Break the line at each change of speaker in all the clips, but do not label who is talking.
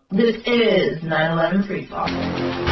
This is 9/11 Freefall.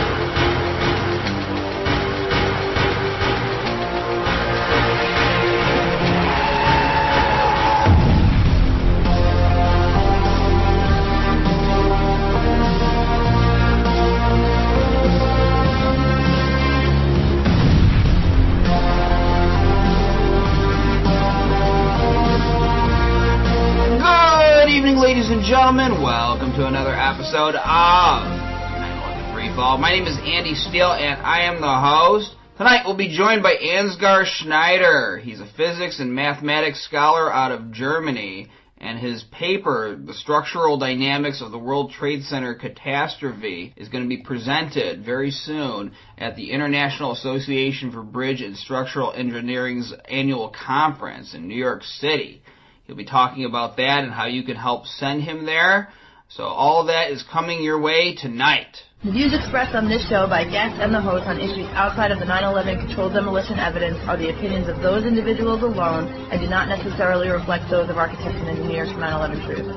Ladies and gentlemen, welcome to another episode of 9/11 Freefall. My name is Andy Steele, and I am the host. Tonight we'll be joined by Ansgar Schneider. He's a physics and mathematics scholar out of Germany, and his paper, The Structural Dynamics of the World Trade Center Catastrophe, is going to be presented very soon at the International Association for Bridge and Structural Engineering's annual conference in New York City. He'll be talking about that and how you can help send him there. So all of that is coming your way tonight.
The views expressed on this show by guests and the host on issues outside of the 9/11 controlled demolition evidence are the opinions of those individuals alone and do not necessarily reflect those of architects and engineers for 9/11 Truth.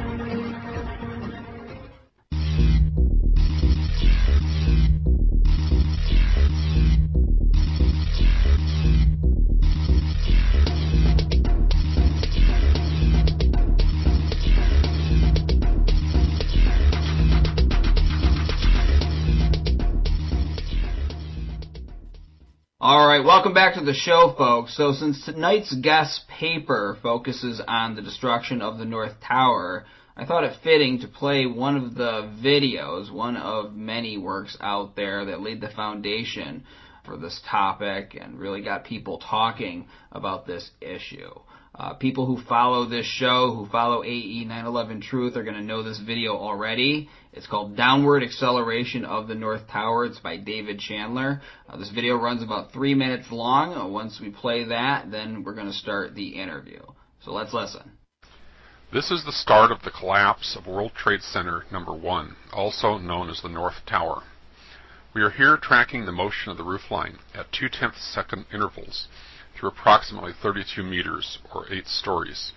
Alright, welcome back to the show, folks. So since tonight's guest paper focuses on the destruction of the North Tower, I thought it fitting to play one of the videos, one of many works out there that laid the foundation for this topic and really got people talking about this issue. People who follow this show, who follow AE 9/11 Truth, are going to know this video already. It's called Downward Acceleration of the North Tower. It's by David Chandler. This video runs about 3 minutes long. Once we play that, then we're going to start the interview. So let's listen.
This is the start of the collapse of World Trade Center Number 1, also known as the North Tower. We are here tracking the motion of the roofline at 0.2 second intervals through approximately 32 meters, or 8 stories.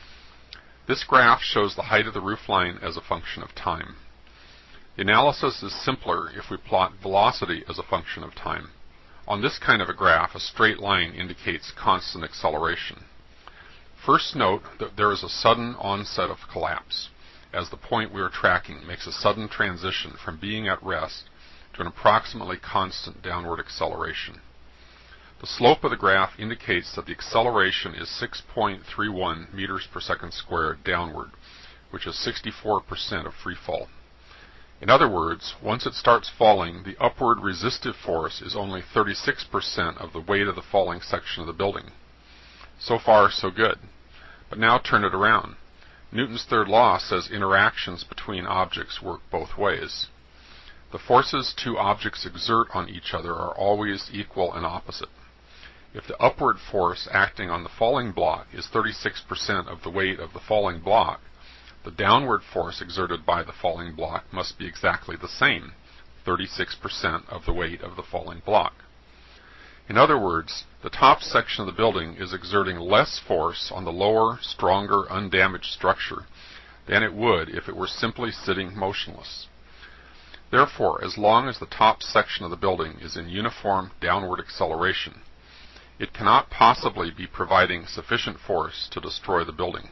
This graph shows the height of the roofline as a function of time. The analysis is simpler if we plot velocity as a function of time. On this kind of a graph, a straight line indicates constant acceleration. First note that there is a sudden onset of collapse, as the point we are tracking makes a sudden transition from being at rest to an approximately constant downward acceleration. The slope of the graph indicates that the acceleration is 6.31 meters per second squared downward, which is 64% of free fall. In other words, once it starts falling, the upward resistive force is only 36% of the weight of the falling section of the building. So far, so good. But now turn it around. Newton's third law says interactions between objects work both ways. The forces two objects exert on each other are always equal and opposite. If the upward force acting on the falling block is 36% of the weight of the falling block, the downward force exerted by the falling block must be exactly the same, 36% of the weight of the falling block. In other words, the top section of the building is exerting less force on the lower, stronger, undamaged structure than it would if it were simply sitting motionless. Therefore, as long as the top section of the building is in uniform downward acceleration, it cannot possibly be providing sufficient force to destroy the building.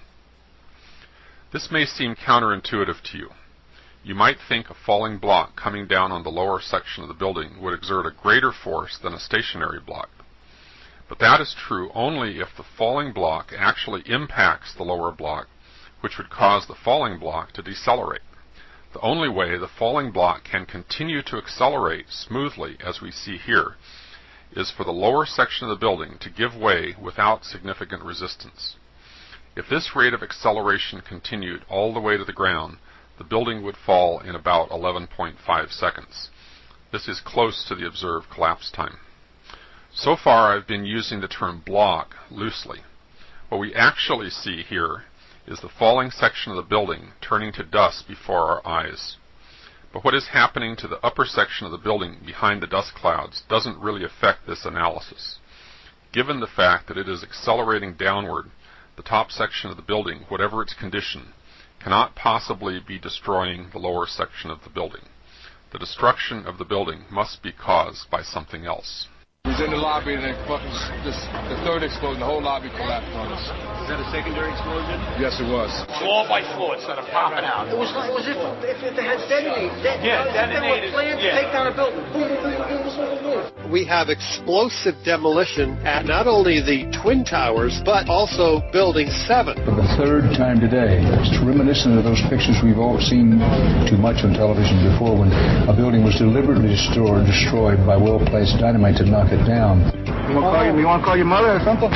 This may seem counterintuitive to you. You might think a falling block coming down on the lower section of the building would exert a greater force than a stationary block. But that is true only if the falling block actually impacts the lower block, which would cause the falling block to decelerate. The only way the falling block can continue to accelerate smoothly, as we see here, is for the lower section of the building to give way without significant resistance. If this rate of acceleration continued all the way to the ground, the building would fall in about 11.5 seconds. This is close to the observed collapse time. So far I've been using the term block loosely. What we actually see here is the falling section of the building turning to dust before our eyes. But what is happening to the upper section of the building behind the dust clouds doesn't really affect this analysis. Given the fact that it is accelerating downward, the top section of the building, whatever its condition, cannot possibly be destroying the lower section of the building. The destruction of the building must be caused by something else.
He was in the lobby and the third explosion, the whole lobby collapsed on us.
Is that a secondary explosion?
Yes, it was.
Floor by floor, instead of popping out.
It was if they had detonated. They were planned to take down a building. Boom, boom, boom, boom, boom, boom, boom.
We have explosive demolition at not only the Twin Towers, but also Building 7.
For the third time today, it's reminiscent of those pictures we've all seen too much on television before when a building was deliberately destroyed by well-placed dynamite to knock it down.
You want to call your mother or something?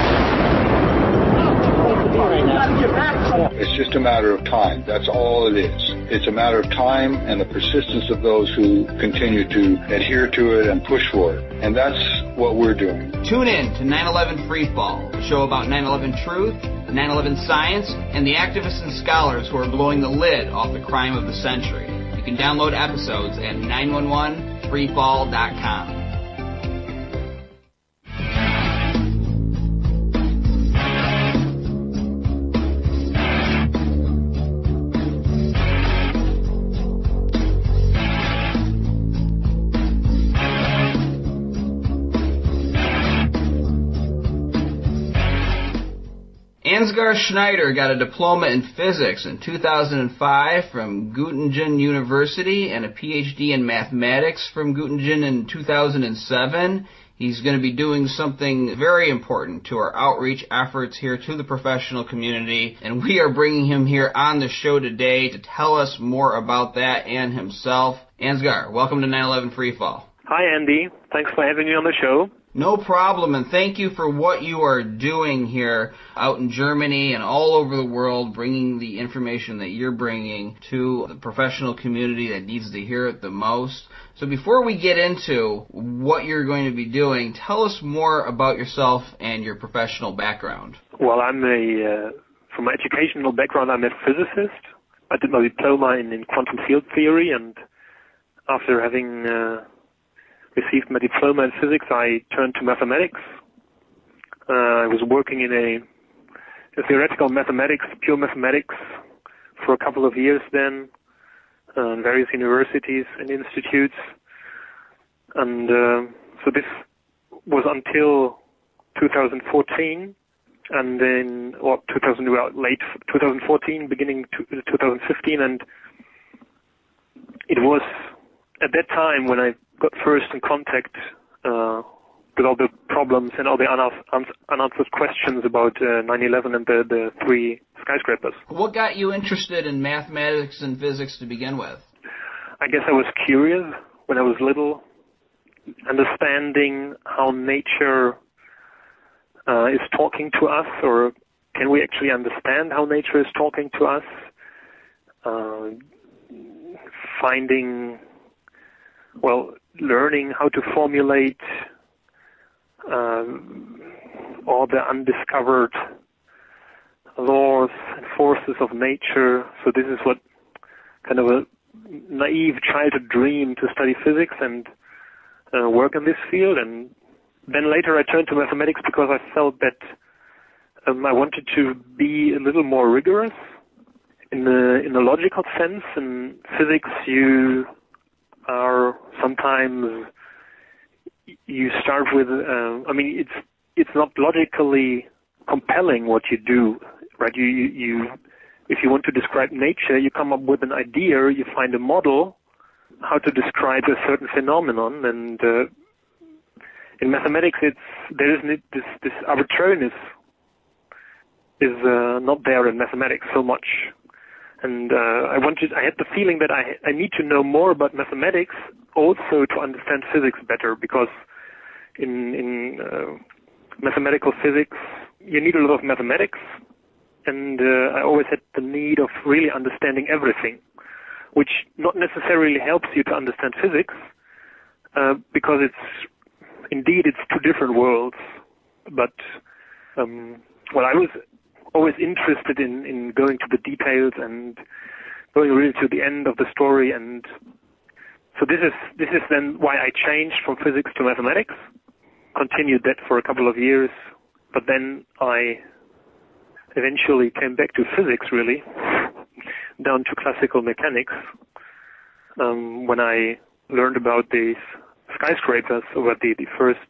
It's just a matter of time. That's all it is. It's a matter of time and the persistence of those who continue to adhere to it and push for it. And that's what we're doing.
Tune in to 9/11 Freefall, a show about 9/11 truth, 9/11 science, and the activists and scholars who are blowing the lid off the crime of the century. You can download episodes at 911freefall.com. Ansgar Schneider got a diploma in physics in 2005 from Göttingen University and a PhD in mathematics from Göttingen in 2007. He's going to be doing something very important to our outreach efforts here to the professional community, and we are bringing him here on the show today to tell us more about that and himself. Ansgar, welcome to 9/11 Freefall.
Hi, Andy. Thanks for having me on the show.
No problem, and thank you for what you are doing here out in Germany and all over the world, bringing the information that you're bringing to the professional community that needs to hear it the most. So before we get into what you're going to be doing, tell us more about yourself and your professional background.
Well, from my educational background, I'm a physicist. I did my diploma in quantum field theory, and after having received my diploma in physics, I turned to mathematics. I was working in a theoretical mathematics, pure mathematics, for a couple of years then, in various universities and institutes. And so this was until 2014, and then, late 2014, beginning 2015, and it was at that time when I got first in contact with all the problems and all the unanswered questions about 9/11 and the three skyscrapers.
What got you interested in mathematics and physics to begin with?
I guess I was curious when I was little, understanding how nature is talking to us, or can we actually understand how nature is talking to us? Learning how to formulate all the undiscovered laws and forces of nature. So this is what kind of a naive childhood dream, to study physics and work in this field. And then later I turned to mathematics because I felt that I wanted to be a little more rigorous in a logical sense. In physics, you are sometimes, you start with, it's not logically compelling what you do, right? If you want to describe nature, you come up with an idea, you find a model, how to describe a certain phenomenon, and in mathematics, there isn't this arbitrariness is not there in mathematics so much. And I had the feeling that I need to know more about mathematics also to understand physics better, because in mathematical physics, you need a lot of mathematics, and I always had the need of really understanding everything, which not necessarily helps you to understand physics, because it's two different worlds. But, I was always interested in going to the details and going really to the end of the story, and so this is then why I changed from physics to mathematics, continued that for a couple of years, but then I eventually came back to physics, really, down to classical mechanics when I learned about these skyscrapers, or the first,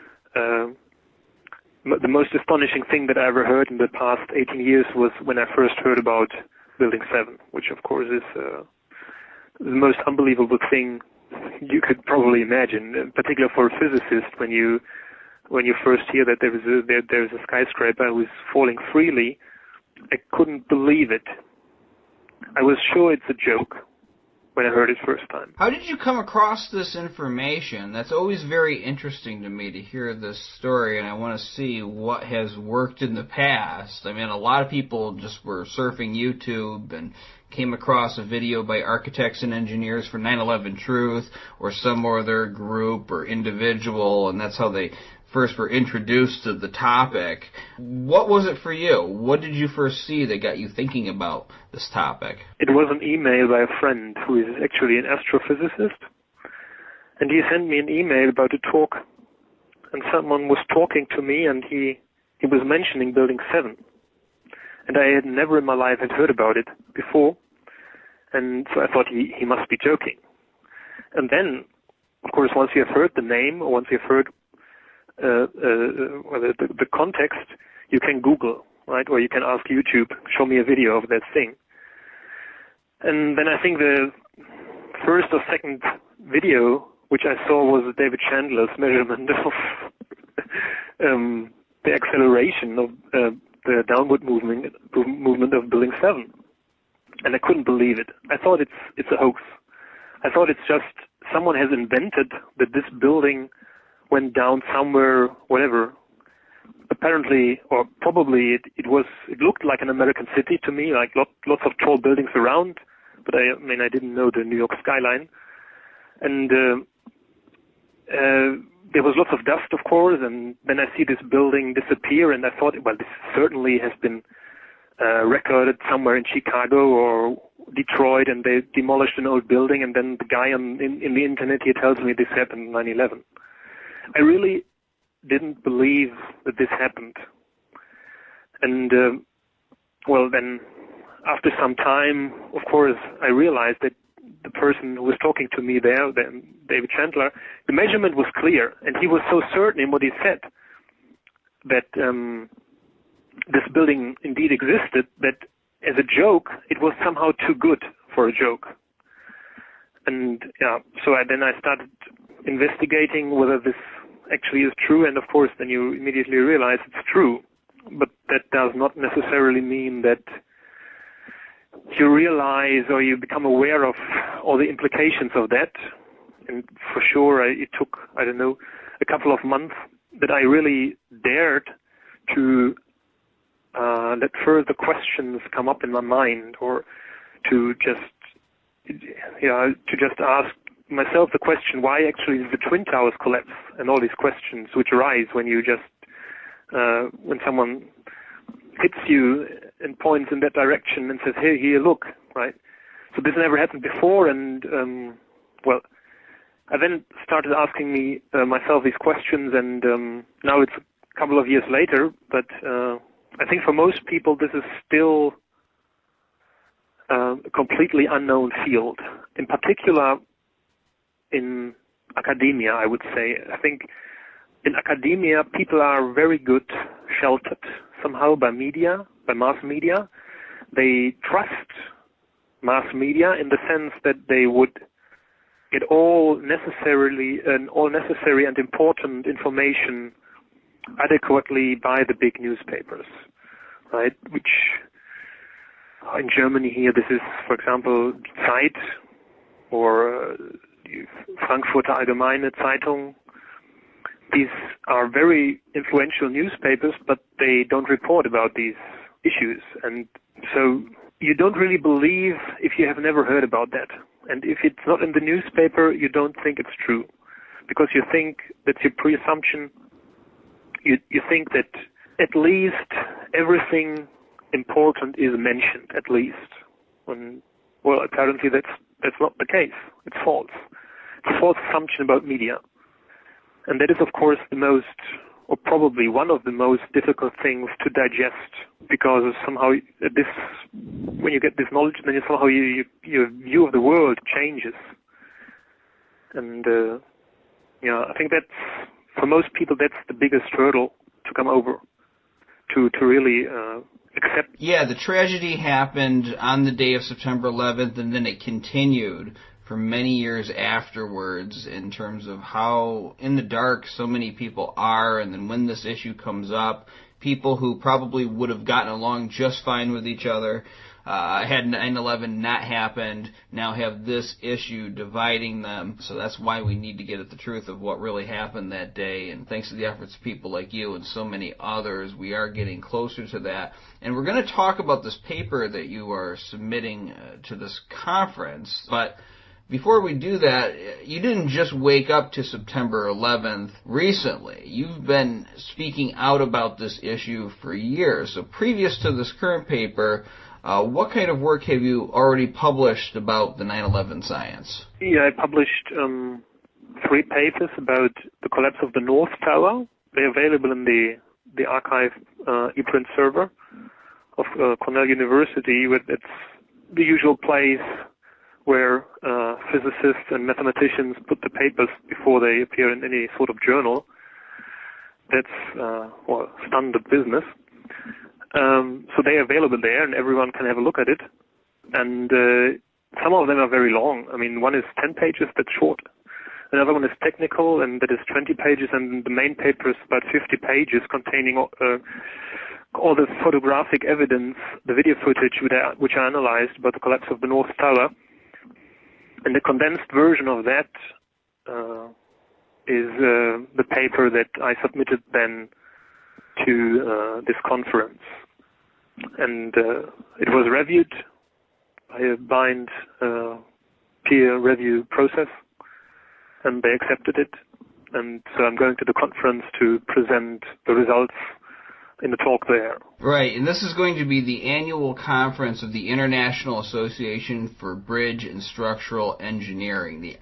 the most astonishing thing that I ever heard in the past 18 years was when I first heard about Building 7, which of course is the most unbelievable thing you could probably imagine, particularly for a physicist. When you first hear that there's a skyscraper who's falling freely, I couldn't believe it. I was sure it's a joke when I heard it first time.
How did you come across this information? That's always very interesting to me to hear this story, and I want to see what has worked in the past. I mean, a lot of people just were surfing YouTube and came across a video by Architects and Engineers for 9/11 Truth, or some other group or individual, and that's how they first were introduced to the topic. What was it for you? What did you first see that got you thinking about this topic?
It was an email by a friend who is actually an astrophysicist, and he sent me an email about a talk, and someone was talking to me, and he was mentioning Building 7, and I had never in my life had heard about it before, and so I thought he must be joking. And then, of course, once you have heard the name, or once you've heard the context, you can Google, right? Or you can ask YouTube, show me a video of that thing. And then I think the first or second video which I saw was David Chandler's measurement of the acceleration of the downward movement of Building 7. And I couldn't believe it. I thought it's a hoax. I thought it's just someone has invented that this building went down somewhere, whatever. Apparently, or probably, it looked like an American city to me, like lots of tall buildings around, but I didn't know the New York skyline. And there was lots of dust, of course, and then I see this building disappear, and I thought, well, this certainly has been recorded somewhere in Chicago or Detroit, and they demolished an old building, and then the guy in the internet, he tells me this happened in 9/11. I really didn't believe that this happened. And, then after some time, of course, I realized that the person who was talking to me there, David Chandler, the measurement was clear, and he was so certain in what he said that this building indeed existed, that as a joke, it was somehow too good for a joke. And, so then I started investigating whether this actually is true, and of course then you immediately realize it's true. But that does not necessarily mean that you realize or you become aware of all the implications of that. And for sure it took, a couple of months that I really dared to let further questions come up in my mind, or to just ask myself the question, why actually did the Twin Towers collapse, and all these questions which arise when you just when someone hits you and points in that direction and says, hey, here, look, right? So this never happened before, and I then started asking myself these questions, and now it's a couple of years later, but I think for most people this is still a completely unknown field. In particular, in academia, I would say. I think in academia, people are very good sheltered somehow by media, by mass media. They trust mass media in the sense that they would get all necessary and important information adequately by the big newspapers, right? Which in Germany here, this is, for example, Zeit or Frankfurter Allgemeine Zeitung. These are very influential newspapers, but they don't report about these issues. And so you don't really believe if you have never heard about that. And if it's not in the newspaper, you don't think it's true. Because you think that's your pre-assumption. You think that at least everything important is mentioned, at least. Well, apparently that's not the case. It's false. It's a false assumption about media. And that is, of course, the most or probably one of the most difficult things to digest, because somehow when you get this knowledge, then somehow your view of the world changes. And I think that's, for most people, that's the biggest hurdle to come over, to really accept.
Yeah, the tragedy happened on the day of September 11th, and then it continued for many years afterwards in terms of how in the dark so many people are, and then when this issue comes up, people who probably would have gotten along just fine with each other, had 9/11 not happened, now have this issue dividing them. So that's why we need to get at the truth of what really happened that day, and thanks to the efforts of people like you and so many others, we are getting closer to that. And we're going to talk about this paper that you are submitting to this conference, but before we do that, you didn't just wake up to September 11th recently. You've been speaking out about this issue for years. So previous to this current paper, what kind of work have you already published about the 9/11 science?
Yeah, I published 3 papers about the collapse of the North Tower. They're available in the archive ePrint server of Cornell University. It's the usual place where physicists and mathematicians put the papers before they appear in any sort of journal. That's standard business. So they're available there, and everyone can have a look at it. And some of them are very long. I mean, one is 10 pages, that's short. Another one is technical, and that is 20 pages, and the main paper is about 50 pages containing all the photographic evidence, the video footage which I analyzed about the collapse of the North Tower. And the condensed version of that is the paper that I submitted then to this conference. And it was reviewed by a blind peer review process, and they accepted it. And so I'm going to the conference to present the results in the talk there.
Right, and this is going to be the annual conference of the International Association for Bridge and Structural Engineering, the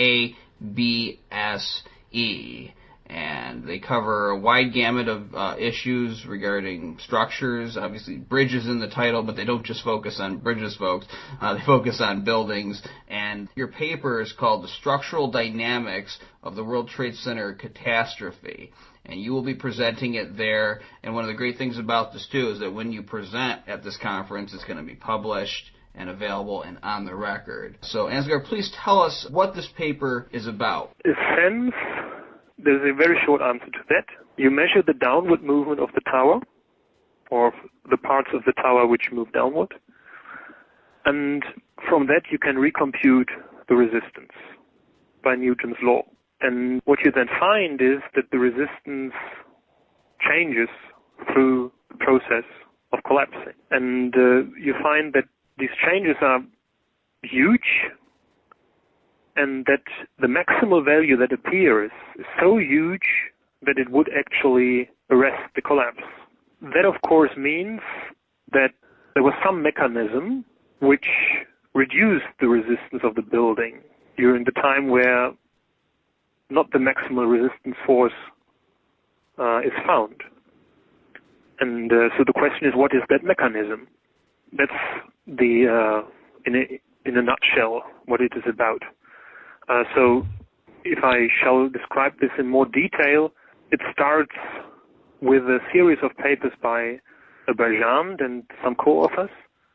IABSE. And they cover a wide gamut of issues regarding structures. Obviously, bridges in the title, but they don't just focus on bridges, folks. They focus on buildings. And your paper is called The Structural Dynamics of the World Trade Center Catastrophe. And you will be presenting it there. And one of the great things about this, too, is that when you present at this conference, it's going to be published and available and on the record. So, Ansgar, please tell us what this paper is about.
There's a very short answer to that. You measure the downward movement of the tower, or the parts of the tower which move downward, and from that you can recompute the resistance by Newton's law. And what you then find is that the resistance changes through the process of collapsing. And you find that these changes are huge, and that the maximal value that appears is so huge that it would actually arrest the collapse. That, of course, means that there was some mechanism which reduced the resistance of the building during the time where not the maximal resistance force is found. And so the question is, what is that mechanism? That's the, in a nutshell, what it is about. So if I shall describe this in more detail, it starts with a series of papers by Berjand and some co-authors.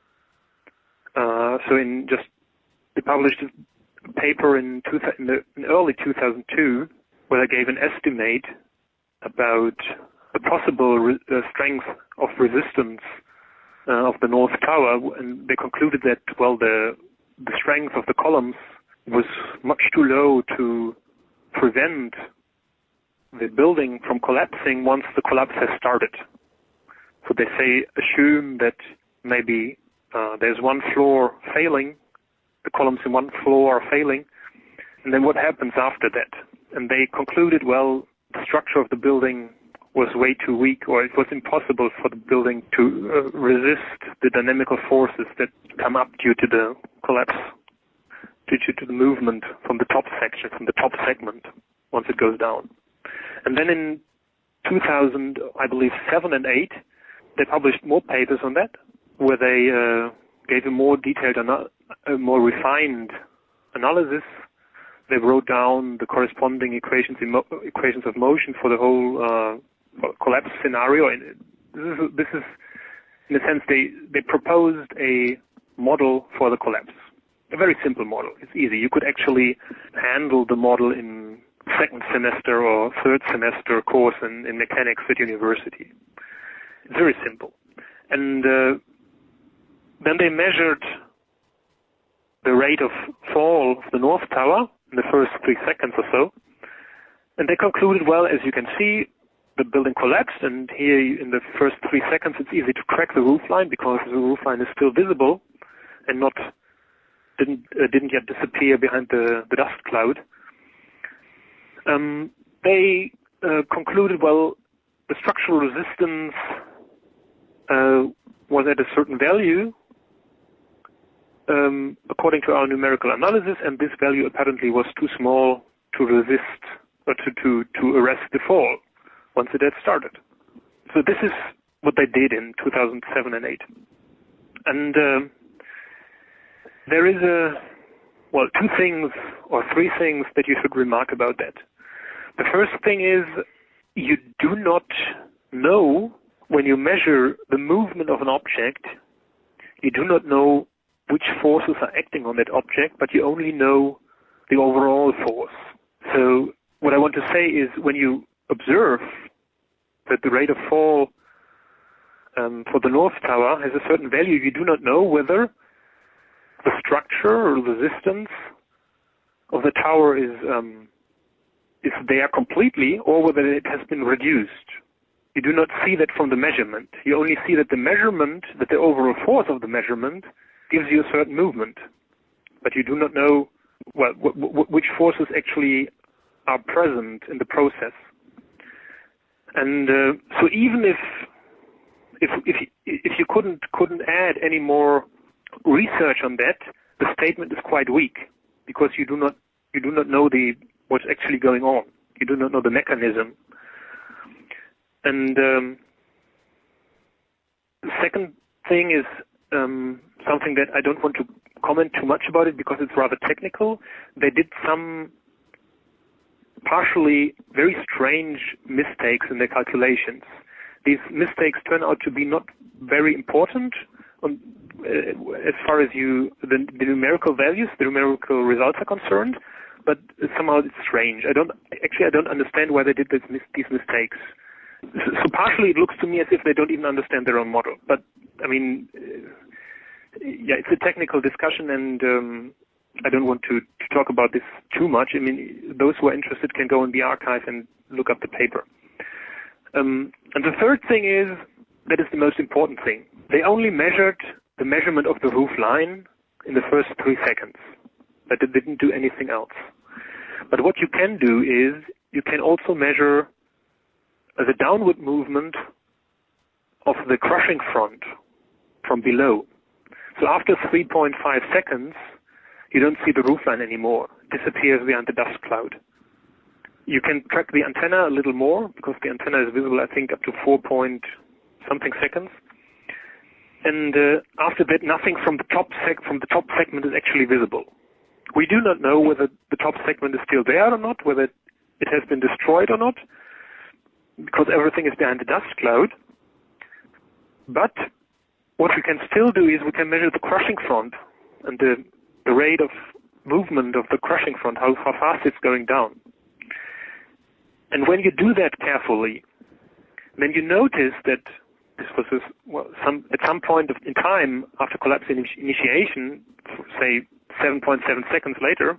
They published a paper in early 2002 where they gave an estimate about the possible strength of resistance of the North Tower, and they concluded that, well, the strength of the columns was much too low to prevent the building from collapsing once the collapse has started. So they assume that maybe there's one floor failing, the columns in one floor are failing, and then what happens after that? And they concluded, well, the structure of the building was way too weak, or it was impossible for the building to resist the dynamical forces that come up due to the collapse, due to the movement from the top section, from the top segment, once it goes down. And then in 2000, I believe, 7 and 8, they published more papers on that, where they gave a more detailed, a more refined analysis. They wrote down the corresponding equations of motion for the whole collapse scenario. And this is, in a sense, they proposed a model for the collapse. A very simple model. It's easy. You could actually handle the model in second semester or third semester course in mechanics at university. It's very simple. And then they measured the rate of fall of the North Tower in the first 3 seconds or so. And they concluded, well, as you can see, the building collapsed, and here in the first 3 seconds it's easy to track the roofline because the roofline is still visible and didn't yet disappear behind the dust cloud. They concluded, well, the structural resistance was at a certain value according to our numerical analysis, and this value apparently was too small to resist or to arrest the fall once it had started. So this is what they did in 2007 and 8. And there is two things or 3 things that you should remark about that. The first thing is you do not know when you measure the movement of an object, you do not know which forces are acting on that object, but you only know the overall force. So what I want to say is when you observe that the rate of fall for the North Tower has a certain value, you do not know whether the structure or resistance of the tower is there completely or whether it has been reduced. You do not see that from the measurement. You only see that the overall force of the measurement gives you a certain movement. But you do not know which forces actually are present in the process. And so even if you couldn't add any more research on that, the statement is quite weak because you do not know what's actually going on. You do not know the mechanism. And the second thing is something that I don't want to comment too much about it because it's rather technical. They did some partially very strange mistakes in their calculations. These mistakes turn out to be not very important as far as the numerical values, the numerical results are concerned, but somehow it's strange. I don't understand why they did these mistakes. So partially it looks to me as if they don't even understand their own model. But, I mean, it's a technical discussion and I don't want to talk about this too much. I mean, those who are interested can go in the archive and look up the paper. And the third thing is, that is the most important thing. They only measured the measurement of the roof line in the first 3 seconds. But they didn't do anything else. But what you can do is, you can also measure the downward movement of the crushing front from below. So after 3.5 seconds, you don't see the roofline anymore. It disappears behind the dust cloud. You can track the antenna a little more because the antenna is visible, I think, up to 4-point-something seconds. And after that, nothing from the top segment is actually visible. We do not know whether the top segment is still there or not, whether it has been destroyed or not, because everything is behind the dust cloud. But what we can still do is we can measure the crushing front and the rate of movement of the crushing front, how fast it's going down. And when you do that carefully, then you notice that this was at some point in time after collapse initiation, say 7.7 seconds later,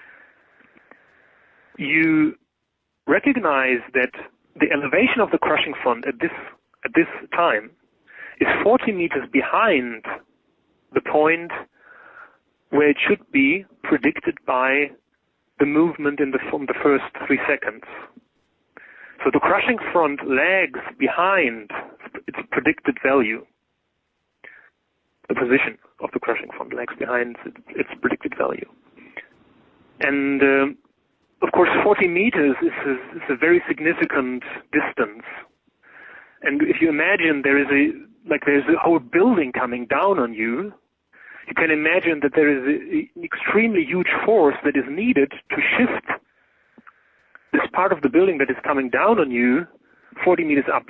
you recognize that the elevation of the crushing front at this time is 40 meters behind the point where it should be predicted by the movement from the first 3 seconds. So the crushing front lags behind its predicted value. The position of the crushing front lags behind its predicted value. And of course, 40 meters is a very significant distance. And if you imagine there's a whole building coming down on you, you can imagine that there is an extremely huge force that is needed to shift this part of the building that is coming down on you 40 meters up.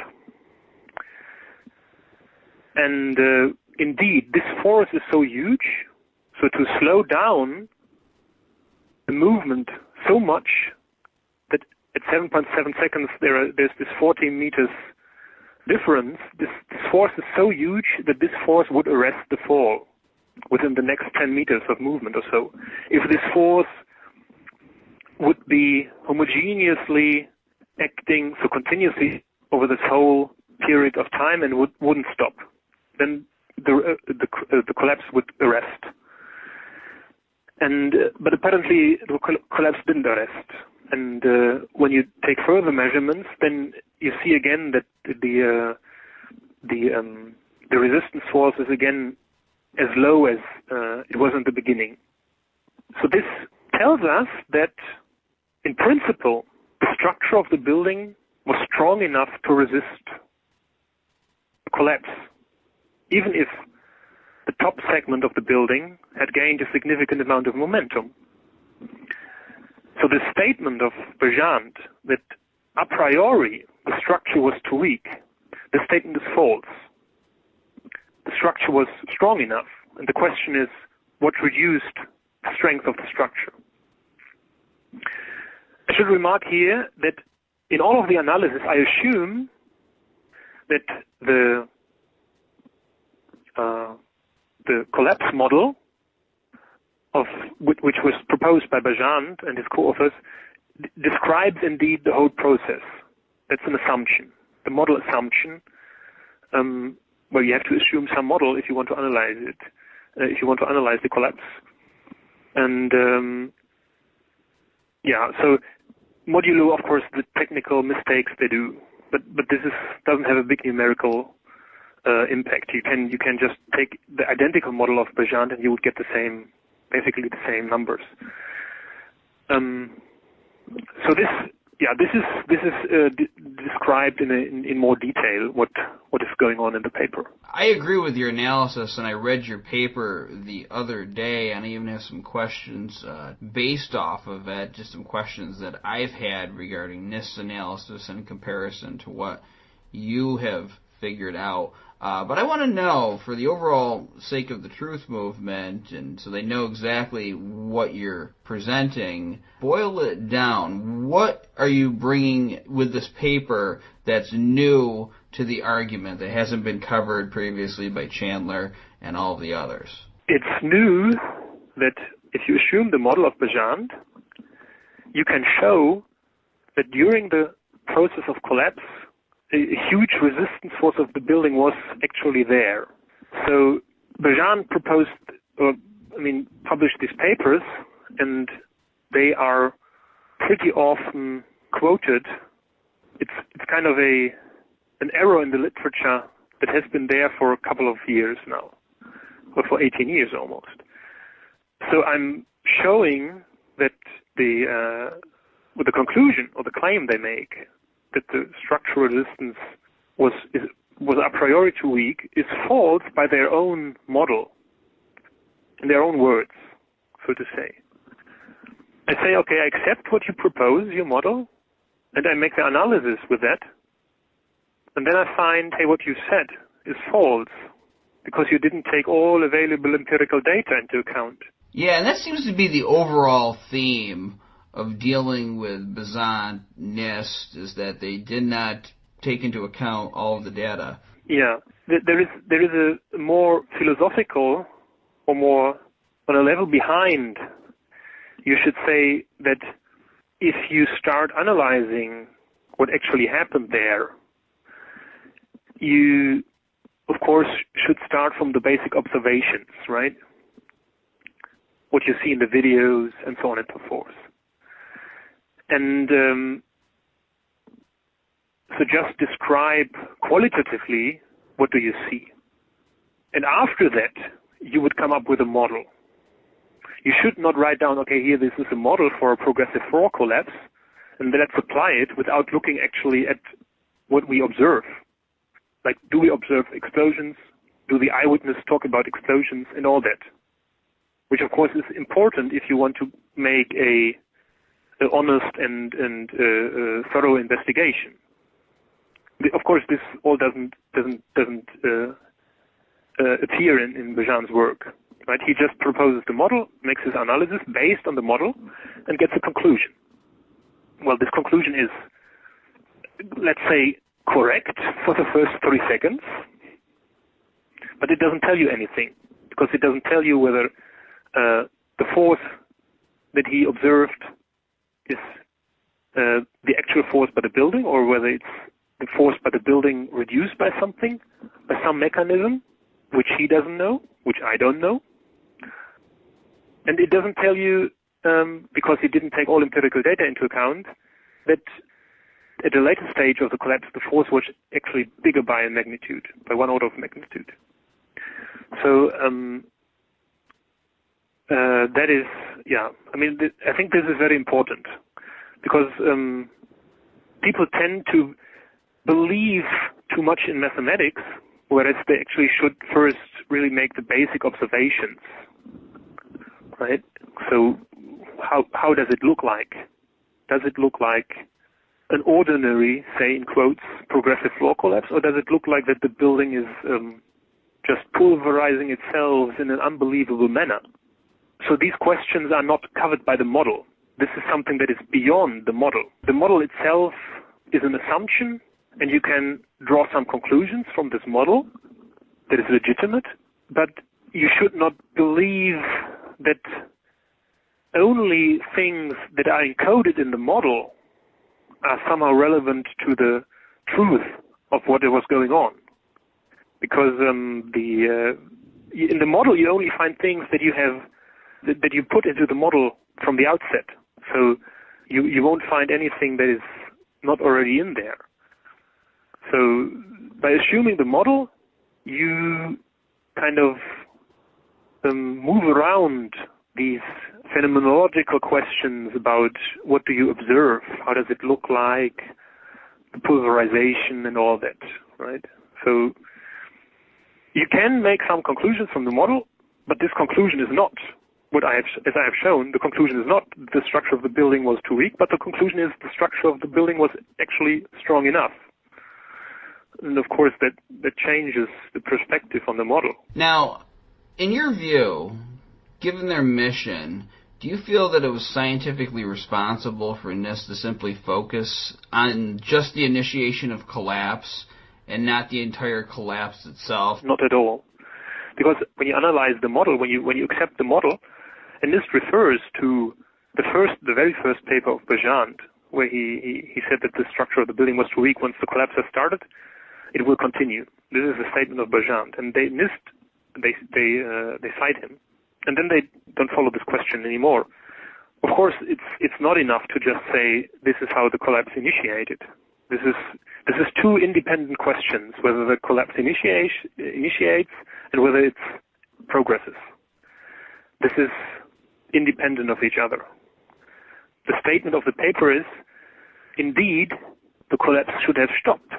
And indeed, this force is so huge, so to slow down the movement so much that at 7.7 seconds there's this 40 meters difference, this force is so huge that this force would arrest the fall within the next 10 meters of movement or so. If this force would be homogeneously acting so continuously over this whole period of time and wouldn't stop, then the collapse would arrest. But apparently the collapse didn't arrest. And when you take further measurements, then you see again that the resistance force is again as low as it was in the beginning. So this tells us that, in principle, the structure of the building was strong enough to resist a collapse, even if the top segment of the building had gained a significant amount of momentum. So the statement of Bergeant that a priori the structure was too weak, the statement is false. The structure was strong enough, and the question is what reduced the strength of the structure. I should remark here that in all of the analysis I assume that the collapse model which was proposed by Bergeant and his co-authors describes indeed the whole process. That's an assumption, the model assumption, where you have to assume some model if you want to analyze it, if you want to analyze the collapse. And so modulo, of course, the technical mistakes they do, but this doesn't have a big numerical impact. You can just take the identical model of Bergeant and you would get basically the same numbers. So this is described in more detail what is going on in the paper.
I agree with your analysis, and I read your paper the other day, and I even have some questions based off of it, just some questions that I've had regarding NIST analysis in comparison to what you have figured out. But I want to know, for the overall sake of the truth movement, and so they know exactly what you're presenting, boil it down. What are you bringing with this paper that's new to the argument that hasn't been covered previously by Chandler and all of the others?
It's new that if you assume the model of Bergeant, you can show that during the process of collapse, a huge resistance force of the building was actually there. So Bergeant published these papers, and they are pretty often quoted. It's kind of an error in the literature that has been there for a couple of years now, or for 18 years almost. So I'm showing that with the conclusion or the claim they make, that the structural resistance was a priori too weak, is false by their own model, in their own words, so to say. I say, okay, I accept what you propose, your model, and I make the analysis with that, and then I find, hey, what you said is false, because you didn't take all available empirical data into account.
Yeah, and that seems to be the overall theme of dealing with Bergeant NIST, is that they did not take into account all of the data.
Yeah, there is a more philosophical, or more on a level behind. You should say that if you start analyzing what actually happened there, you, of course, should start from the basic observations, right? What you see in the videos and so on and so forth. And so just describe qualitatively what do you see. And after that, you would come up with a model. You should not write down, okay, here this is a model for a progressive floor collapse, and let's apply it without looking actually at what we observe. Like, do we observe explosions? Do the eyewitness talk about explosions and all that? Which, of course, is important if you want to make a honest and thorough investigation. Of course, this all doesn't appear in Bejan's work. Right? He just proposes the model, makes his analysis based on the model, and gets a conclusion. Well, this conclusion is, let's say, correct for the first 3 seconds, but it doesn't tell you anything, because it doesn't tell you whether the force that he observed is the actual force by the building, or whether it's the force by the building reduced by something, by some mechanism, which he doesn't know, which I don't know. And it doesn't tell you, because he didn't take all empirical data into account, that at a later stage of the collapse, the force was actually bigger by a magnitude, by 1 order of magnitude. So that is, I mean, I think this is very important, because people tend to believe too much in mathematics, whereas they actually should first really make the basic observations, right? So how does it look like? Does it look like an ordinary, say in quotes, progressive floor collapse, or does it look like that the building is just pulverizing itself in an unbelievable manner? So these questions are not covered by the model. This is something that is beyond the model. The model itself is an assumption, and you can draw some conclusions from this model that is legitimate, but you should not believe that only things that are encoded in the model are somehow relevant to the truth of what was going on. Because in the model you only find things that you have that you put into the model from the outset. So you won't find anything that is not already in there. So by assuming the model, you kind of move around these phenomenological questions about what do you observe, how does it look like, the pulverization and all that, right? So you can make some conclusions from the model, but this conclusion is not what as I have shown, the conclusion is not the structure of the building was too weak, but the conclusion is the structure of the building was actually strong enough. And of course that changes the perspective on the model.
Now, in your view, given their mission, do you feel that it was scientifically responsible for NIST to simply focus on just the initiation of collapse and not the entire collapse itself?
Not at all. Because when you analyze the model, when you accept the model, and NIST refers to the very first paper of Bejan, where he said that the structure of the building was too weak once the collapse has started, it will continue. This is a statement of Bejan, and NIST they cite him. And then they don't follow this question anymore. Of course, it's not enough to just say this is how the collapse initiated. This is two independent questions: whether the collapse initiates and whether it progresses. This is independent of each other. The statement of the paper is, indeed, the collapse should have stopped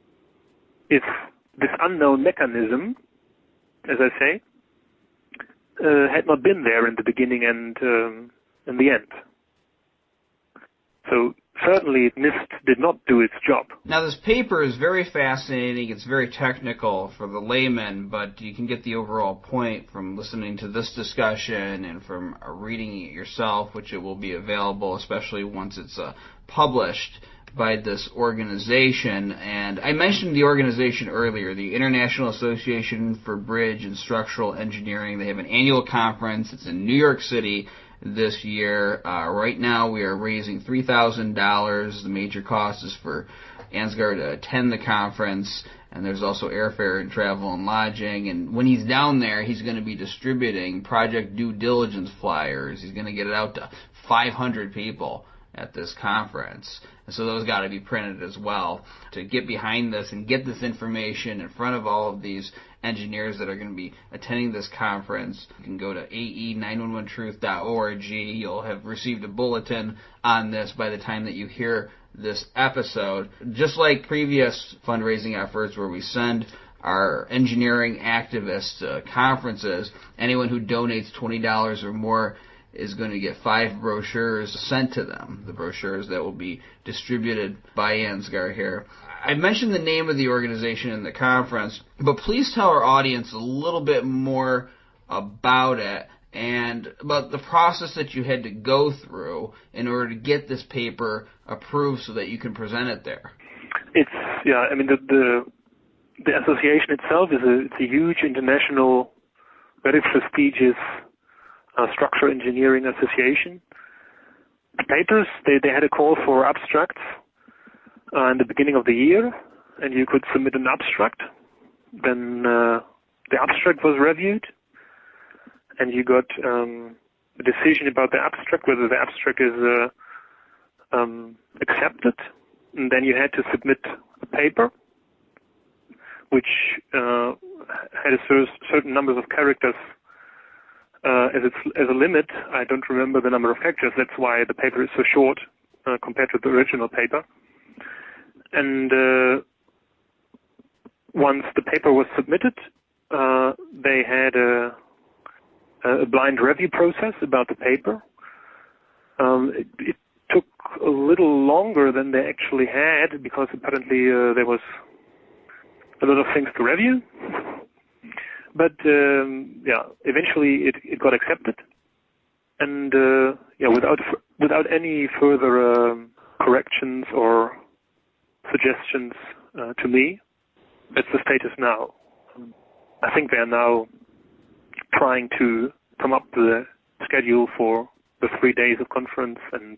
if this unknown mechanism, as I say, had not been there in the beginning and in the end. So certainly NIST did not do its job.
Now this paper is very fascinating, it's very technical for the layman, but you can get the overall point from listening to this discussion and from reading it yourself, which it will be available, especially once it's published by this organization. And I mentioned the organization earlier, the International Association for Bridge and Structural Engineering. They have an annual conference. It's in New York City this year. Right now we are raising $3,000. The major cost is for Ansgar to attend the conference, and there's also airfare and travel and lodging. And when he's down there, he's going to be distributing project due diligence flyers. He's going to get it out to 500 people at this conference. And so those got to be printed as well to get behind this and get this information in front of all of these engineers that are going to be attending this conference. You can go to ae911truth.org. You'll have received a bulletin on this by the time that you hear this episode. Just like previous fundraising efforts where we send our engineering activists to conferences, anyone who donates $20 or more is going to get 5 brochures sent to them, the brochures that will be distributed by Ansgar here. I mentioned the name of the organization in the conference, but please tell our audience a little bit more about it and about the process that you had to go through in order to get this paper approved so that you can present it there.
The association itself it's a huge international, very prestigious structural engineering association. The papers, they had a call for abstracts in the beginning of the year, and you could submit an abstract. Then the abstract was reviewed, and you got a decision about the abstract, whether the abstract is accepted. And then you had to submit a paper, which had a certain numbers of characters as a limit. I don't remember the number of characters. That's why the paper is so short compared to the original paper. And once the paper was submitted, they had a blind review process about the paper. It took a little longer than they actually had because apparently there was a lot of things to review. But eventually it got accepted, and without any further corrections or suggestions to me, that's the status now. I think they are now trying to come up with a schedule for the 3 days of conference, and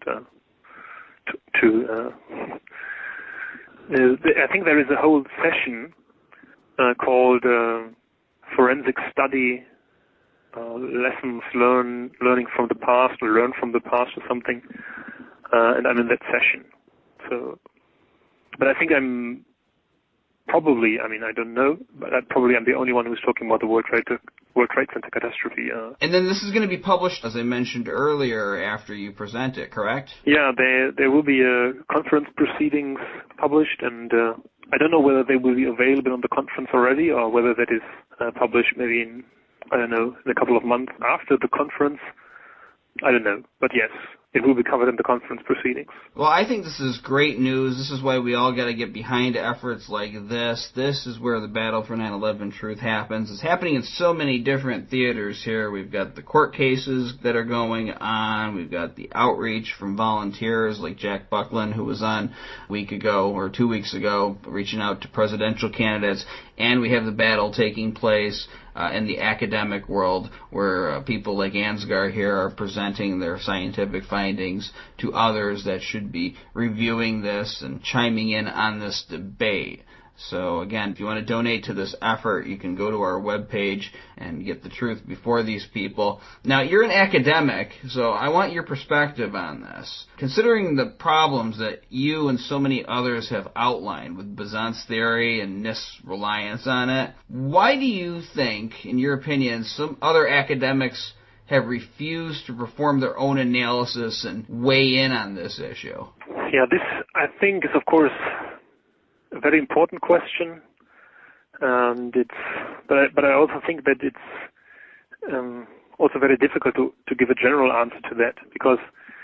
I think there is a whole session called Forensic Study, Lessons Learning from the Past, or Learn from the Past, or something, and I'm in that session. So, but I think I'm probably, I don't know, but I'm the only one who's talking about the World Trade Center catastrophe.
And then this is going to be published, as I mentioned earlier, after you present it, correct?
Yeah, there will be conference proceedings published, and I don't know whether they will be available on the conference already, or whether that is published maybe in a couple of months after the conference. I don't know, but yes, it will be covered in the conference proceedings.
Well, I think this is great news. This is why we all got to get behind efforts like this. This is where the battle for 9/11 truth happens. It's happening in so many different theaters here. We've got the court cases that are going on. We've got the outreach from volunteers like Jack Buckland, who was on a week ago or 2 weeks ago, reaching out to presidential candidates. And we have the battle taking place in the academic world, where people like Ansgar here are presenting their scientific findings to others that should be reviewing this and chiming in on this debate. So again, if you want to donate to this effort, you can go to our webpage and get the truth before these people. Now, you're an academic, so I want your perspective on this. Considering the problems that you and so many others have outlined with Besant's theory and NIST's reliance on it, why do you think, in your opinion, some other academics have refused to perform their own analysis and weigh in on this issue?
Yeah, this, I think, is, of course, a very important question, and but I also think that it's also very difficult to give a general answer to that, because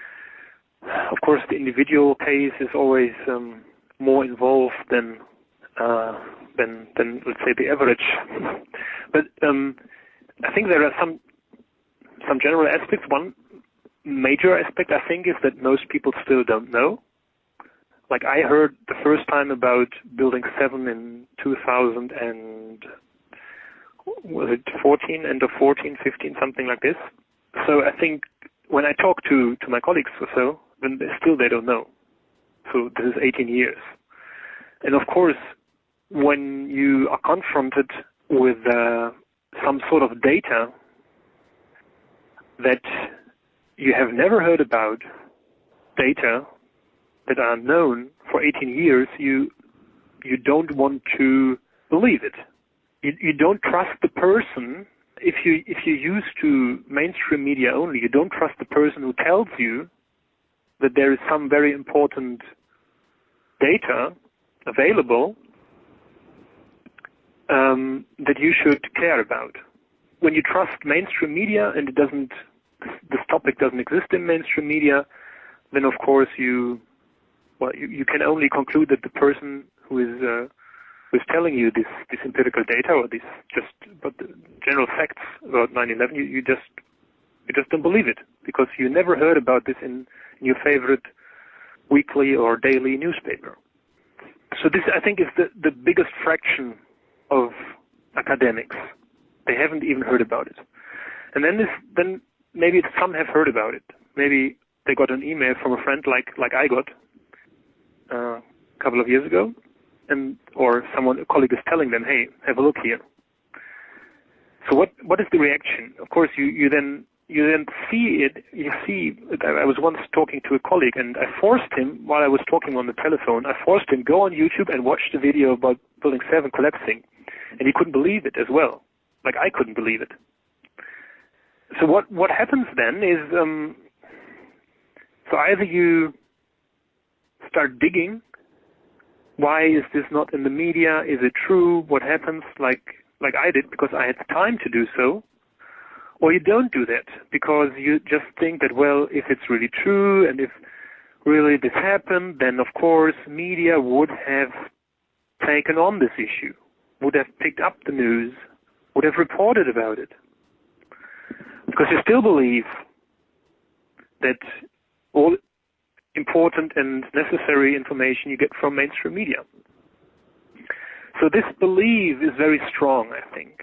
of course the individual case is always more involved than let's say the average. But I think there are some general aspects. One major aspect, I think, is that most people still don't know. Like, I heard the first time about Building 7 in 2000 and, was it 14, end of 14, 15, something like this. So I think when I talk to my colleagues or so, then they don't know. So this is 18 years. And of course, when you are confronted with some sort of data that you have never heard about, data that are known for 18 years, you don't want to believe it. you don't trust the person. If you're used to mainstream media only, you don't trust the person who tells you that there is some very important data available that you should care about. When you trust mainstream media and this topic doesn't exist in mainstream media, then of course you can only conclude that the person who is telling you this empirical data or but the general facts about 9/11, you just don't believe it because you never heard about this in your favorite weekly or daily newspaper. So this, I think, is the biggest fraction of academics. They haven't even heard about it. And then maybe some have heard about it. Maybe they got an email from a friend like I got a couple of years ago, or a colleague is telling them, hey, have a look here. So what is the reaction? Of course, you then see it. You see, I was once talking to a colleague, and I forced him, while I was talking on the telephone, go on YouTube and watch the video about Building 7 collapsing, and he couldn't believe it as well. Like I couldn't believe it. So what happens then is, so either you start digging. Why is this not in the media? Is it true? What happens? Like I did, because I had time to do so. Or you don't do that because you just think that, well, if it's really true and if really this happened, then of course media would have taken on this issue, would have picked up the news, would have reported about it. Because you still believe that all important and necessary information you get from mainstream media. So this belief is very strong, I think.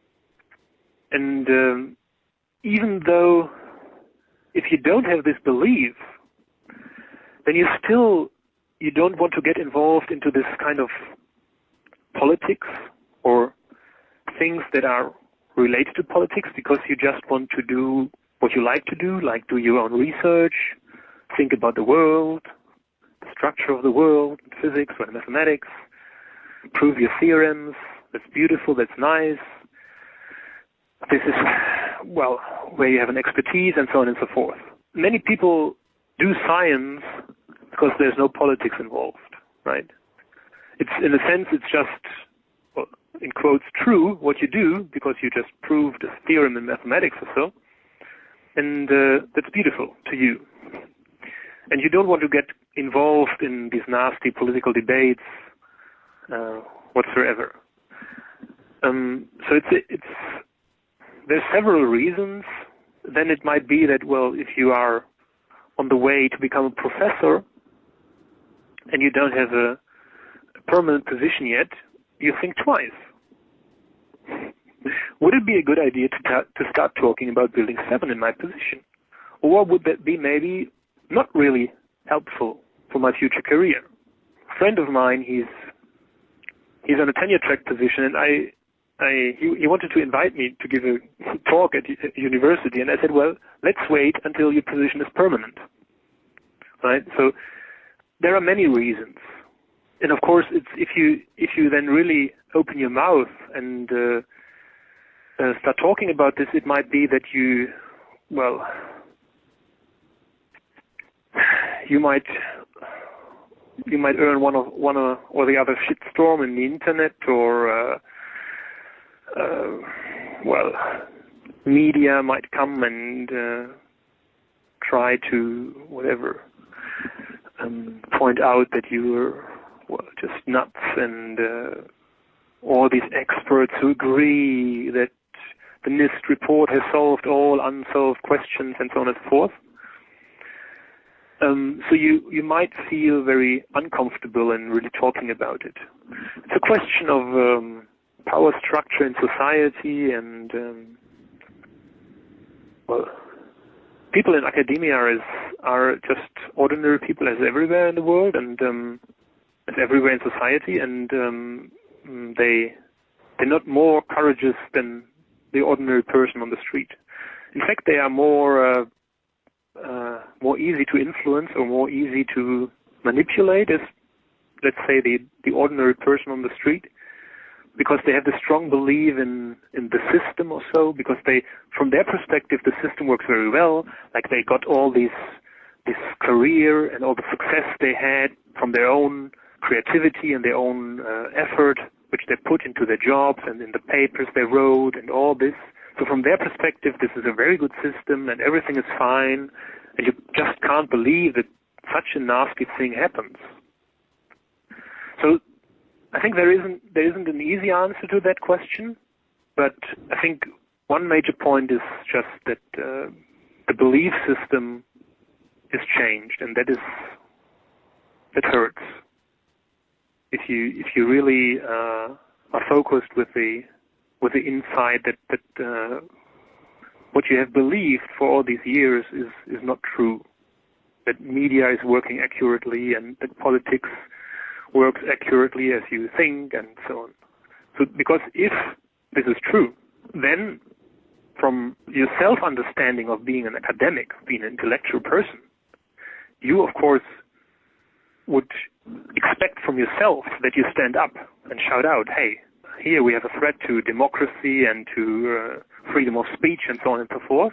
And even though if you don't have this belief, then you don't want to get involved into this kind of politics or things that are related to politics, because you just want to do what you like to do, like do your own research, think about the world, the structure of the world, physics or mathematics, prove your theorems. That's beautiful, that's nice. This is, well, where you have an expertise and so on and so forth. Many people do science because there's no politics involved, right? It's, in a sense, it's just, well, in quotes, true what you do because you just proved a theorem in mathematics or so. And that's beautiful to you. And you don't want to get involved in these nasty political debates whatsoever. So there's several reasons. Then it might be that, well, if you are on the way to become a professor and you don't have a permanent position yet, you think twice. Would it be a good idea to start talking about Building 7 in my position? Or would that be maybe not really helpful for my future career? A friend of mine, he's on a tenure track position, and he wanted to invite me to give a talk at university, and I said, well, let's wait until your position is permanent, right? So there are many reasons, and of course, it's if you then really open your mouth and start talking about this, it might be that you might earn one or the other shitstorm in the internet, or media might come and try to point out that you were just nuts, and all these experts who agree that the NIST report has solved all unsolved questions and so on and so forth. So you might feel very uncomfortable in really talking about it. It's a question of power structure in society, and people in academia are just ordinary people as everywhere in the world, and as everywhere in society, and they're not more courageous than the ordinary person on the street. In fact, they are more easy to influence or more easy to manipulate as, let's say, the ordinary person on the street, because they have the strong belief in the system or so, because from their perspective, the system works very well. Like they got all this career and all the success they had from their own creativity and their own effort, which they put into their jobs and in the papers they wrote and all this. So from their perspective, this is a very good system and everything is fine, and you just can't believe that such a nasty thing happens. So I think there isn't an easy answer to that question, but I think one major point is just that the belief system is changed, and that hurts. If you really are focused with the insight that what you have believed for all these years is not true, that media is working accurately and that politics works accurately as you think, and so on. So, because if this is true, then from your self-understanding of being an academic, being an intellectual person, you, of course, would expect from yourself that you stand up and shout out, hey, here we have a threat to democracy and to freedom of speech and so on and so forth.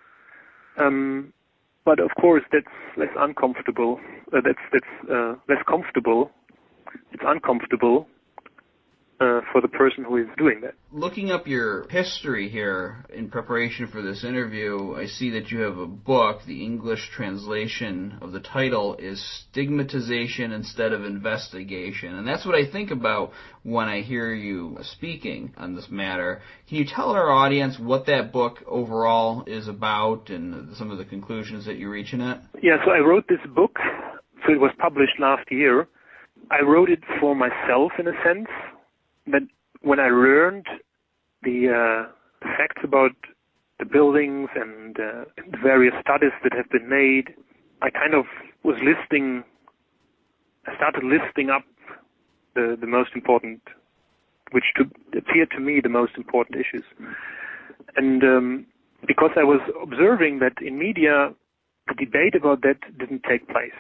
But of course, that's less uncomfortable. That's less comfortable. It's uncomfortable for the person who is doing that.
Looking up your history here in preparation for this interview, I see that you have a book. The English translation of the title is Stigmatization Instead of Investigation. And that's what I think about when I hear you speaking on this matter. Can you tell our audience what that book overall is about and some of the conclusions that you reach in it?
Yeah, so I wrote this book. So it was published last year. I wrote it for myself in a sense. That when I learned the facts about the buildings and the various studies that have been made, I kind of started listing up the most important, which appeared to me the most important issues. And because I was observing that in media, the debate about that didn't take place.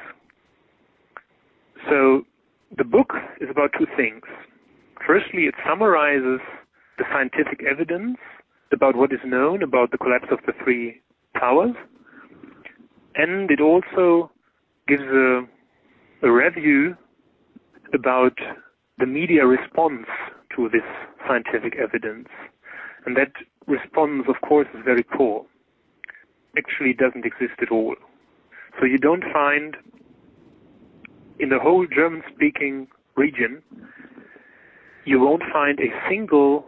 So the book is about two things. Firstly, it summarizes the scientific evidence about what is known about the collapse of the three towers, and it also gives a review about the media response to this scientific evidence. And that response, of course, is very poor. Actually, it doesn't exist at all. So you don't find, in the whole German-speaking region, you won't find a single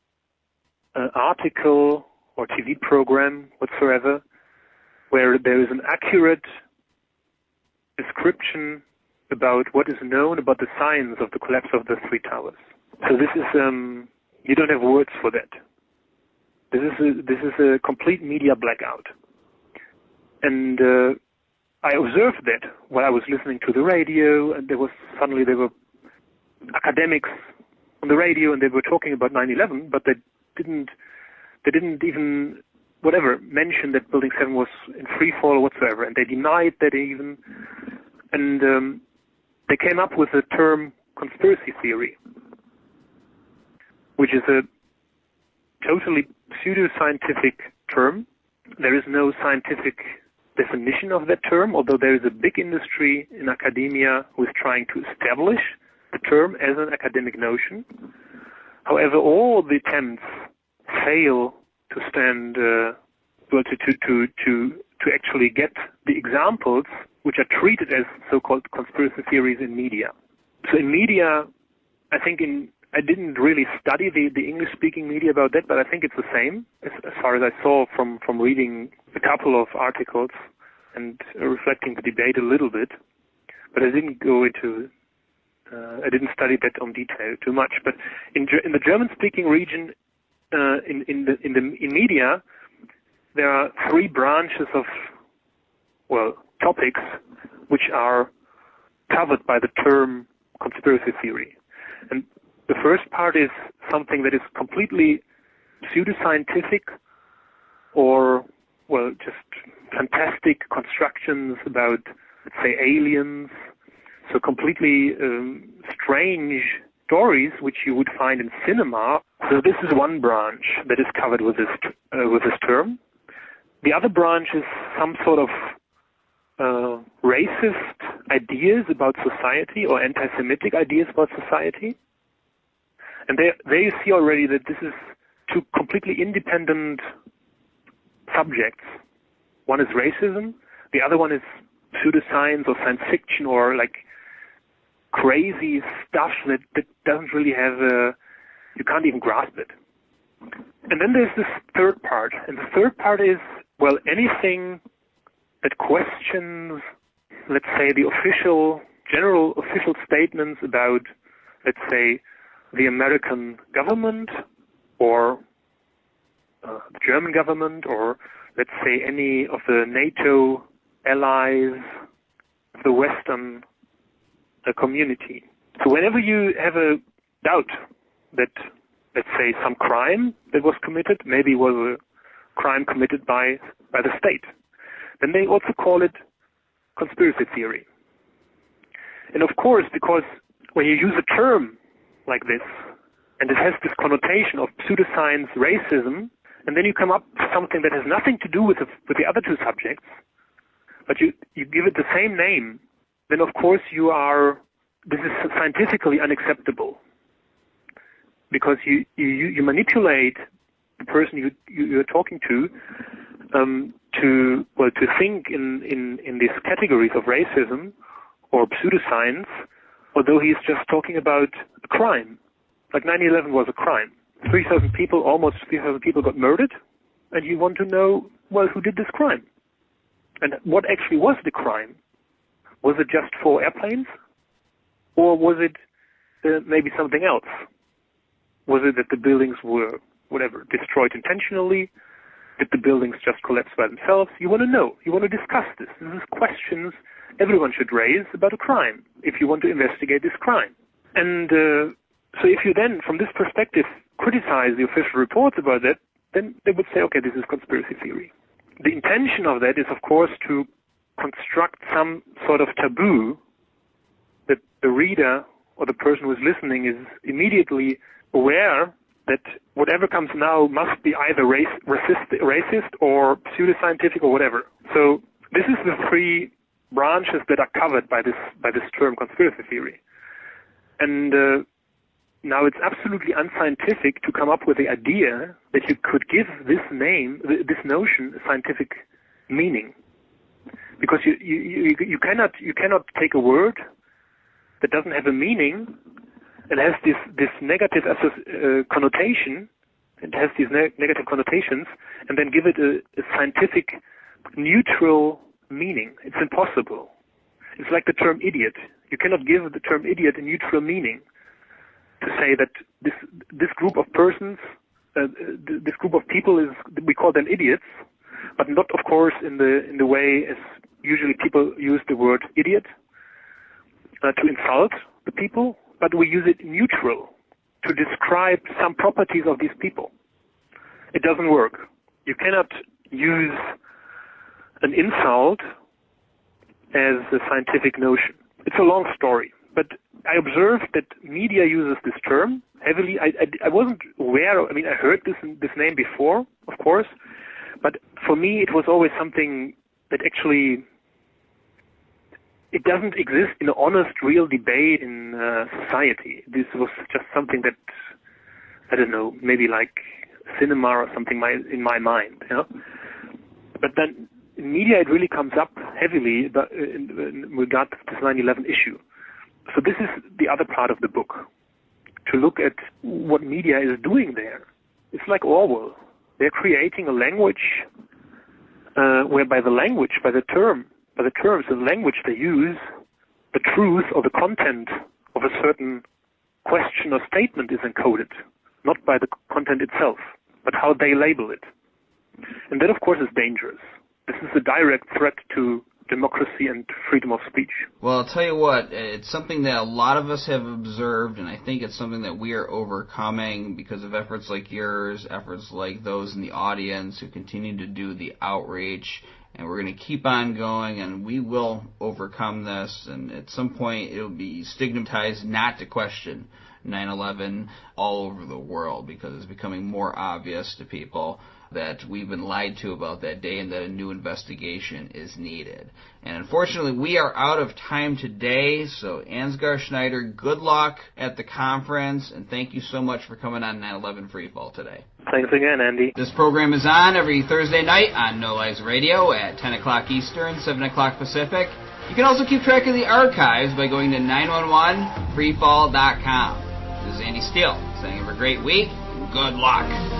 article or TV program whatsoever where there is an accurate description about what is known about the science of the collapse of the three towers. So this is, you don't have words for that. This is a complete media blackout. And I observed that while I was listening to the radio, and there were academics on the radio, and they were talking about 9/11, but they didn't even mention that Building 7 was in free fall whatsoever, and they denied that even, and they came up with the term conspiracy theory, which is a totally pseudo-scientific term. There is no scientific definition of that term, although there is a big industry in academia who is trying to establish the term as an academic notion. However, all the attempts fail to stand, to actually get the examples which are treated as so-called conspiracy theories in media. So in media, I didn't really study the English-speaking media about that, but I think it's the same as far as I saw from reading a couple of articles and reflecting the debate a little bit. But I didn't go into I didn't study that in detail too much, but in the German-speaking region, in media, there are three branches of topics which are covered by the term conspiracy theory. And the first part is something that is completely pseudoscientific, or just fantastic constructions about, let's say, aliens. So completely strange stories which you would find in cinema. So this is one branch that is covered with this term. The other branch is some sort of racist ideas about society or anti-Semitic ideas about society. And there you see already that this is two completely independent subjects. One is racism, the other one is pseudoscience or science fiction or like crazy stuff that doesn't really have you can't even grasp it. And then there's this third part, and the third part is, well, anything that questions, let's say, the general official statements about, let's say, the American government or the German government or, let's say, any of the NATO allies of the Western community. So whenever you have a doubt that, let's say, some crime that was committed, maybe was a crime committed by the state, then they also call it conspiracy theory. And of course, because when you use a term like this, and it has this connotation of pseudoscience, racism, and then you come up with something that has nothing to do with the other two subjects, but you give it the same name, then of course this is scientifically unacceptable. Because you manipulate the person you're talking to think in these categories of racism or pseudoscience, although he's just talking about a crime. Like 9/11 was a crime. Almost 3,000 people got murdered, and you want to know, well, who did this crime? And what actually was the crime? Was it just 4 airplanes? Or was it maybe something else? Was it that the buildings were, destroyed intentionally? Did the buildings just collapse by themselves? You want to know. You want to discuss this. This is questions everyone should raise about a crime if you want to investigate this crime. And so if you then, from this perspective, criticize the official reports about that, then they would say, okay, this is conspiracy theory. The intention of that is, of course, to construct some sort of taboo that the reader or the person who is listening is immediately aware that whatever comes now must be either racist or pseudoscientific or whatever. So this is the 3 branches that are covered by this term conspiracy theory. And now it's absolutely unscientific to come up with the idea that you could give this notion, a scientific meaning, because you cannot take a word that doesn't have a meaning. It has this negative connotation. It has these negative connotations, and then give it a scientific, neutral meaning. It's impossible. It's like the term idiot. You cannot give the term idiot a neutral meaning. To say that this group of persons, this group of people we call them idiots, but not, of course, in the way as usually people use the word idiot to insult the people, but we use it neutral to describe some properties of these people. It doesn't work. You cannot use an insult as a scientific notion. It's a long story, but I observed that media uses this term heavily. I wasn't aware. I heard this name before, of course, but for me it was always something that actually it doesn't exist in an honest, real debate in society. This was just something that, I don't know, maybe like cinema or something in my mind, you know. But then in media it really comes up heavily in regard to this 9/11 issue. So this is the other part of the book, to look at what media is doing there. It's like Orwell. They're creating a language whereby the terms, the language they use, the truth or the content of a certain question or statement is encoded, not by the content itself, but how they label it. And that, of course, is dangerous. This is a direct threat to democracy and freedom of speech.
Well, I'll tell you what, it's something that a lot of us have observed, and I think it's something that we are overcoming because of efforts like yours, efforts like those in the audience who continue to do the outreach, and we're going to keep on going, and we will overcome this, and at some point it will be stigmatized not to question 9/11 all over the world, because it's becoming more obvious to people that we've been lied to about that day and that a new investigation is needed. And unfortunately, we are out of time today, so Ansgar Schneider, good luck at the conference, and thank you so much for coming on 9/11 Freefall today.
Thanks again, Andy.
This program is on every Thursday night on No Lies Radio at 10 o'clock Eastern, 7 o'clock Pacific. You can also keep track of the archives by going to 911freefall.com. This is Andy Steele saying have a great week and good luck.